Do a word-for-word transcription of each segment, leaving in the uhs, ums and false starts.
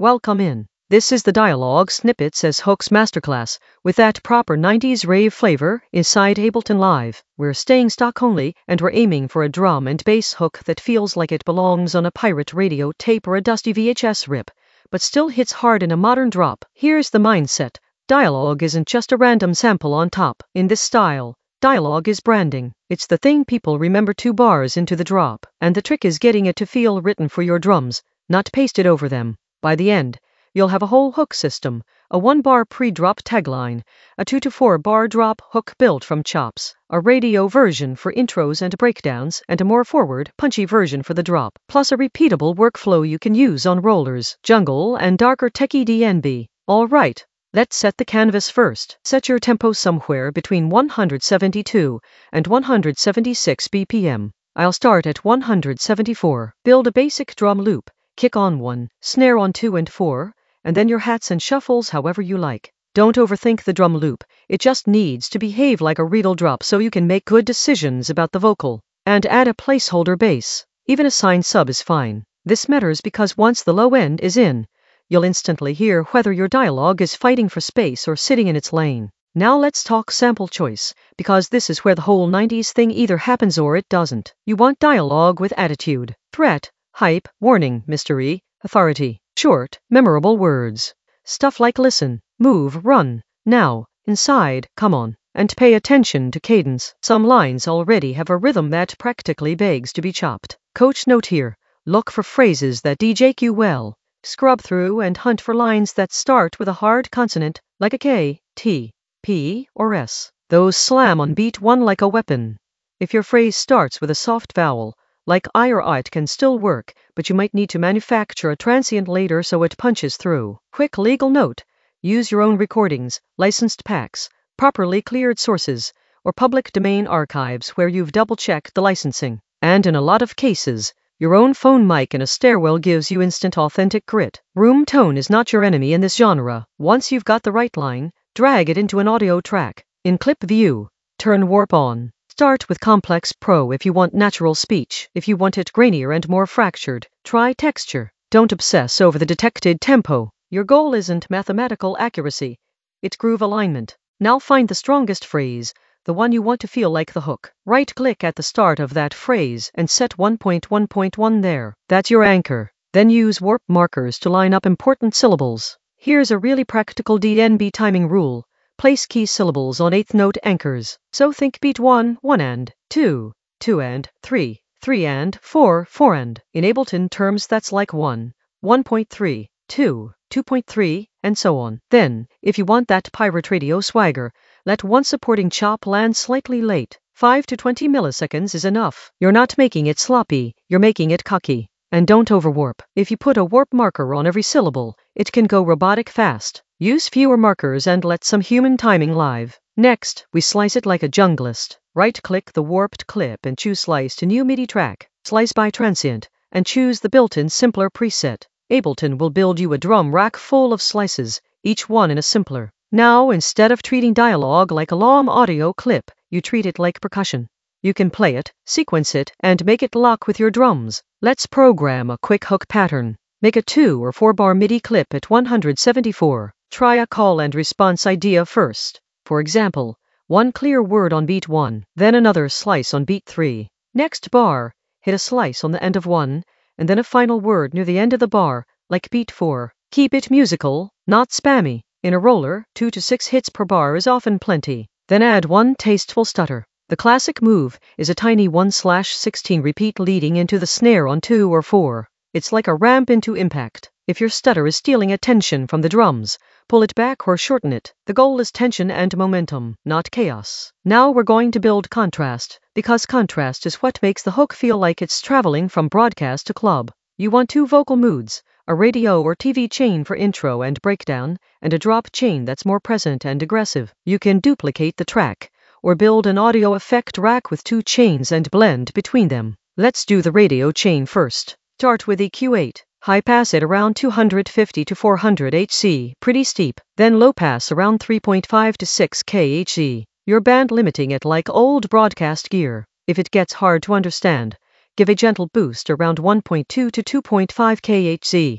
Welcome in. This is the Dialogue Snippets as Hooks Masterclass, with that proper nineties rave flavor inside Ableton Live. We're staying stock only, and we're aiming for a drum and bass hook that feels like it belongs on a pirate radio tape or a dusty V H S rip, but still hits hard in a modern drop. Here's the mindset. Dialogue isn't just a random sample on top. In this style, dialogue is branding. It's the thing people remember two bars into the drop, and the trick is getting it to feel written for your drums, not pasted over them. By the end, you'll have a whole hook system, a one-bar pre-drop tagline, a two to four bar drop hook built from chops, a radio version for intros and breakdowns, and a more forward, punchy version for the drop, plus a repeatable workflow you can use on rollers, jungle, and darker techie D N B. All right, let's set the canvas first. Set your tempo somewhere between one hundred seventy-two and one hundred seventy-six B P M. I'll start at one hundred seventy-four. Build a basic drum loop. Kick on one, snare on two and four, and then your hats and shuffles however you like. Don't overthink the drum loop, it just needs to behave like a real drop so you can make good decisions about the vocal. And add a placeholder bass. Even a signed sub is fine. This matters because once the low end is in, you'll instantly hear whether your dialogue is fighting for space or sitting in its lane. Now let's talk sample choice, because this is where the whole nineties thing either happens or it doesn't. You want dialogue with attitude, threat, hype, warning, mystery, authority, short, memorable words. Stuff like listen, move, run, now, inside, come on, and pay attention to cadence. Some lines already have a rhythm that practically begs to be chopped. Coach note here, look for phrases that D J Q well. Scrub through and hunt for lines that start with a hard consonant, like a K, T, P, or S. Those slam on beat one like a weapon. If your phrase starts with a soft vowel, like I or I, it can still work, but you might need to manufacture a transient later so it punches through. Quick legal note, use your own recordings, licensed packs, properly cleared sources, or public domain archives where you've double-checked the licensing. And in a lot of cases, your own phone mic in a stairwell gives you instant authentic grit. Room tone is not your enemy in this genre. Once you've got the right line, drag it into an audio track. In clip view, turn warp on. Start with Complex Pro if you want natural speech. If you want it grainier and more fractured, try texture. Don't obsess over the detected tempo. Your goal isn't mathematical accuracy, it's groove alignment. Now find the strongest phrase, the one you want to feel like the hook. Right-click at the start of that phrase and set one point one point one there. That's your anchor. Then use warp markers to line up important syllables. Here's a really practical D N B timing rule. Place key syllables on eighth note anchors. So think beat one, one and, two, two and, three, three and, four, four and. In Ableton terms that's like one, one point three, two, two point three, and so on. Then, if you want that pirate radio swagger, let one supporting chop land slightly late. five to twenty milliseconds is enough. You're not making it sloppy, you're making it cocky. And don't overwarp. If you put a warp marker on every syllable, it can go robotic fast. Use fewer markers and let some human timing live. Next, we slice it like a junglist. Right-click the warped clip and choose Slice to new MIDI track. Slice by transient, and choose the built-in simpler preset. Ableton will build you a drum rack full of slices, each one in a simpler. Now, instead of treating dialogue like a long audio clip, you treat it like percussion. You can play it, sequence it, and make it lock with your drums. Let's program a quick hook pattern. Make a two or four bar MIDI clip at one hundred seventy-four. Try a call and response idea first. For example, one clear word on beat one, then another slice on beat three. Next bar, hit a slice on the end of one, and then a final word near the end of the bar, like beat four. Keep it musical, not spammy. In a roller, two to six hits per bar is often plenty. Then add one tasteful stutter. The classic move is a tiny one slash sixteen repeat leading into the snare on two or four. It's like a ramp into impact. If your stutter is stealing attention from the drums, pull it back or shorten it. The goal is tension and momentum, not chaos. Now we're going to build contrast, because contrast is what makes the hook feel like it's traveling from broadcast to club. You want two vocal moods, a radio or T V chain for intro and breakdown, and a drop chain that's more present and aggressive. You can duplicate the track, or build an audio effect rack with two chains and blend between them. Let's do the radio chain first. Start with E Q eight. High pass at around two hundred fifty to four hundred hertz, pretty steep. Then low pass around three point five to six kilohertz. You're band limiting it like old broadcast gear. If it gets hard to understand, give a gentle boost around one point two to two point five kilohertz.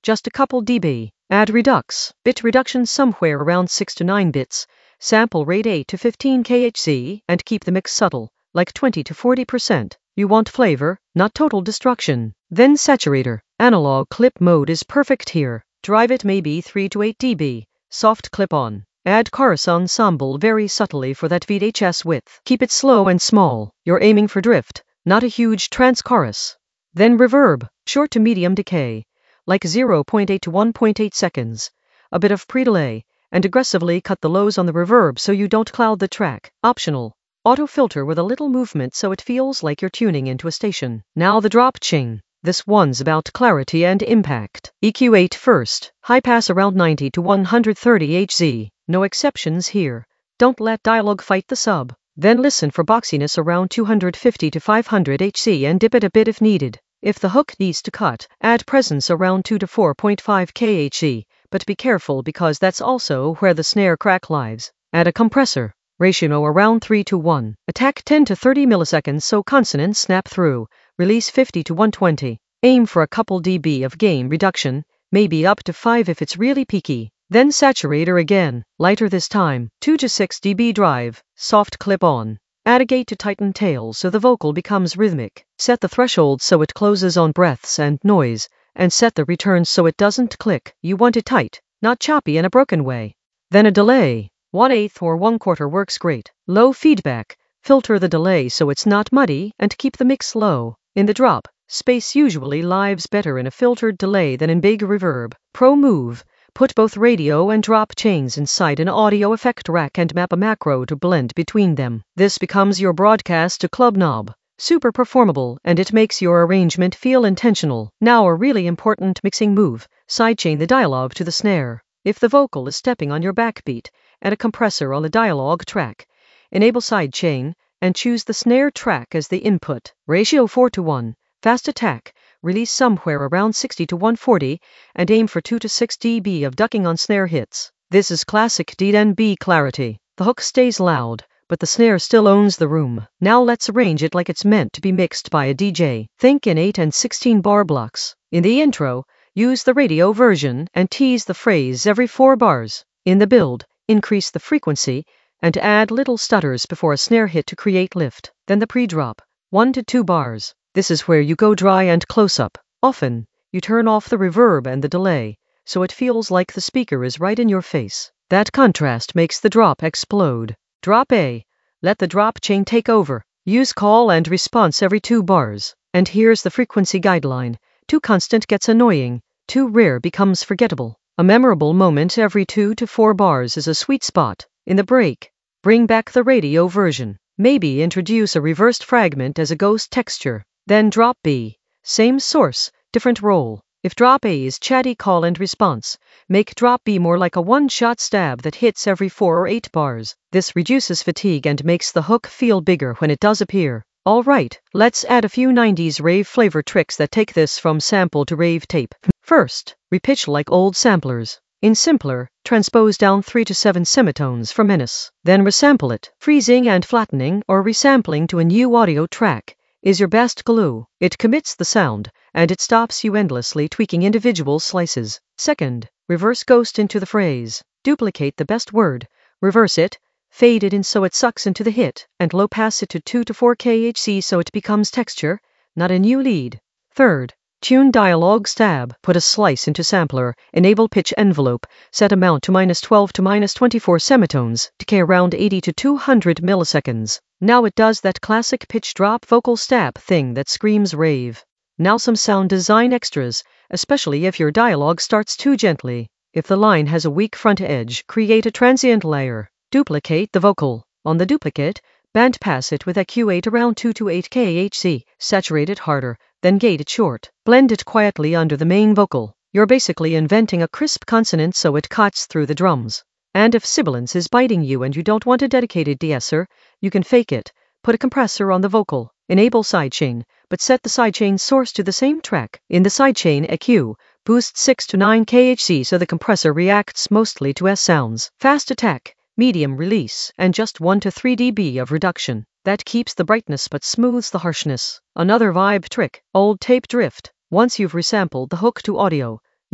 just a couple dB. Add redux, bit reduction somewhere around six to nine bits, sample rate eight to fifteen kilohertz, and keep the mix subtle, like twenty to forty percent. You want flavor, not total destruction. Then saturator. Analog clip mode is perfect here. Drive it maybe three to eight dB. Soft clip on. Add chorus ensemble very subtly for that V H S width. Keep it slow and small. You're aiming for drift, not a huge trance chorus. Then reverb, short to medium decay, like zero point eight to one point eight seconds. A bit of pre-delay, and aggressively cut the lows on the reverb so you don't cloud the track. Optional. Auto filter with a little movement so it feels like you're tuning into a station. Now the drop chain. This one's about clarity and impact. E Q eight first. High pass around ninety to one hundred thirty hertz. No exceptions here. Don't let dialogue fight the sub. Then listen for boxiness around two hundred fifty to five hundred hertz and dip it a bit if needed. If the hook needs to cut, add presence around two to four point five kilohertz, but be careful because that's also where the snare crack lives. Add a compressor. Ratio around three to one. Attack ten to thirty milliseconds so consonants snap through. Release fifty to one twenty. Aim for a couple dB of gain reduction, maybe up to five if it's really peaky. Then saturator again, lighter this time. two to six dB drive, soft clip on. Add a gate to tighten tail so the vocal becomes rhythmic. Set the threshold so it closes on breaths and noise, and set the return so it doesn't click. You want it tight, not choppy in a broken way. Then a delay. one eighth or one quarter works great. Low feedback. Filter the delay so it's not muddy and keep the mix low. In the drop, space usually lives better in a filtered delay than in big reverb. Pro move. Put both radio and drop chains inside an audio effect rack and map a macro to blend between them. This becomes your broadcast to club knob. Super performable, and it makes your arrangement feel intentional. Now a really important mixing move. Sidechain the dialogue to the snare. If the vocal is stepping on your backbeat, add a compressor on the dialogue track. Enable sidechain, and choose the snare track as the input. Ratio four to one. Fast attack. Release somewhere around sixty to one forty, and aim for two to six dB of ducking on snare hits. This is classic D N B clarity. The hook stays loud, but the snare still owns the room. Now let's arrange it like it's meant to be mixed by a D J. Think in eight and sixteen bar blocks. In the intro, use the radio version and tease the phrase every four bars. In the build, increase the frequency, and add little stutters before a snare hit to create lift. Then the pre-drop, one to two bars. This is where you go dry and close up. Often, you turn off the reverb and the delay, so it feels like the speaker is right in your face. That contrast makes the drop explode. Drop A. Let the drop chain take over. Use call and response every two bars. And here's the frequency guideline. Too constant gets annoying. Too rare becomes forgettable. A memorable moment every two to four bars is a sweet spot. In the break, bring back the radio version. Maybe introduce a reversed fragment as a ghost texture. Then drop B. Same source, different role. If drop A is chatty call and response, make drop B more like a one-shot stab that hits every four or eight bars. This reduces fatigue and makes the hook feel bigger when it does appear. Alright, let's add a few nineties rave flavor tricks that take this from sample to rave tape. First, repitch like old samplers. In simpler, transpose down three to seven semitones for menace. Then resample it. Freezing and flattening or resampling to a new audio track is your best glue. It commits the sound, and it stops you endlessly tweaking individual slices. Second, reverse ghost into the phrase. Duplicate the best word, reverse it, fade it in so it sucks into the hit, and low pass it to two to four kilohertz so it becomes texture, not a new lead. Third, tune dialogue stab. Put a slice into sampler, enable pitch envelope, set amount to minus twelve to minus twenty-four semitones, decay around eighty to two hundred milliseconds. Now it does that classic pitch drop vocal stab thing that screams rave. Now some sound design extras, especially if your dialogue starts too gently. If the line has a weak front edge, create a transient layer. Duplicate the vocal. On the duplicate, bandpass it with E Q eight around two to eight kilohertz, saturate it harder, then gate it short. Blend it quietly under the main vocal. You're basically inventing a crisp consonant so it cuts through the drums. And if sibilance is biting you and you don't want a dedicated de-esser, you can fake it. Put a compressor on the vocal. Enable sidechain, but set the sidechain source to the same track. In the sidechain E Q, boost six to nine kilohertz so the compressor reacts mostly to S sounds. Fast attack, medium release, and just one to three dB of reduction. That keeps the brightness but smooths the harshness. Another vibe trick, old tape drift. Once you've resampled the hook to audio,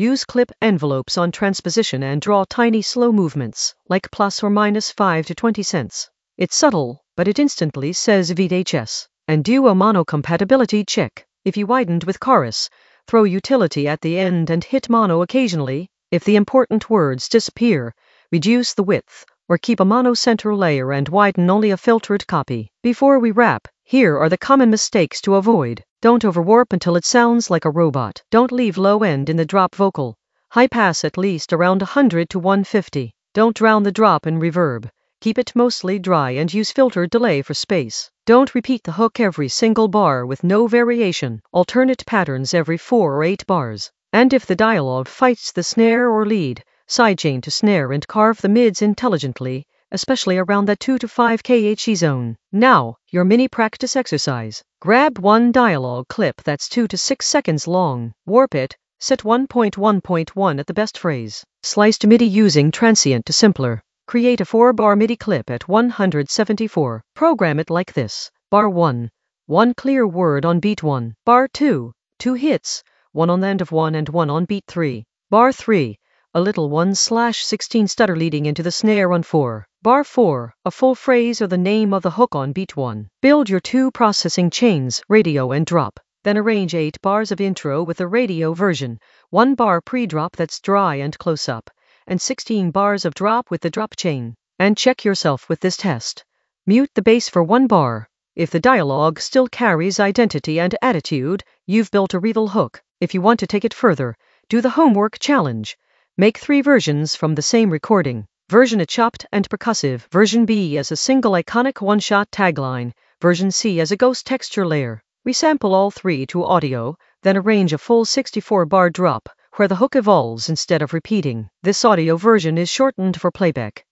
Use clip envelopes on transposition and draw tiny slow movements, like plus or minus five to twenty cents. It's subtle, but it instantly says V H S. And do a mono compatibility check. If you widened with chorus, throw utility at the end and hit mono occasionally. If the important words disappear, reduce the width, or keep a mono center layer and widen only a filtered copy. Before we wrap, here are the common mistakes to avoid. Don't overwarp until it sounds like a robot. Don't leave low end in the drop vocal. High pass at least around one hundred to one fifty. Don't drown the drop in reverb. Keep it mostly dry and use filtered delay for space. Don't repeat the hook every single bar with no variation. Alternate patterns every four or eight bars. And if the dialogue fights the snare or lead, sidechain to snare and carve the mids intelligently, especially around that two to five kilohertz zone. Now, your mini practice exercise. Grab one dialogue clip that's two to six seconds long. Warp it. Set one point one point one at the best phrase. Slice to MIDI using transient to simpler. Create a four-bar MIDI clip at one hundred seventy-four. Program it like this. Bar one. One clear word on beat one. Bar two. Two hits. One on the end of one and one on beat three. Bar three. A little one slash sixteen stutter leading into the snare on four. Bar four. A full phrase or the name of the hook on beat one. Build your two processing chains, radio and drop. Then arrange eight bars of intro with the radio version. One bar pre-drop that's dry and close up. And sixteen bars of drop with the drop chain. And check yourself with this test. Mute the bass for one bar. If the dialogue still carries identity and attitude, you've built a real hook. If you want to take it further, do the homework challenge. Make three versions from the same recording. Version A chopped and percussive, version B as a single iconic one-shot tagline, version C as a ghost texture layer. Resample all three to audio, then arrange a full sixty-four bar drop, where the hook evolves instead of repeating. This audio version is shortened for playback.